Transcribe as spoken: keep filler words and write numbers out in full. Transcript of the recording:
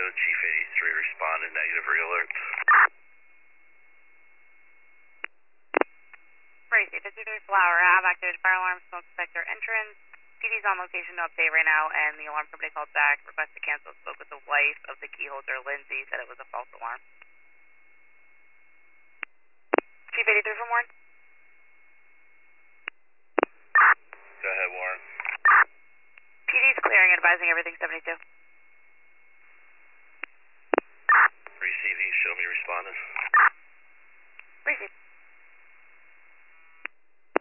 Chief eighty-three responded, negative re-alert. Racy, fifty-three Flower Ave, activated fire alarm, smoke detector entrance. P D's on location to update right now, and the alarm company called back, request to cancel, spoke with the wife of the key holder, Lindsay, said it was a false alarm. Chief eighty-three from Warren. Go ahead, Warren. P D's clearing, advising everything seventy-two. Receive, show me responded. Receive.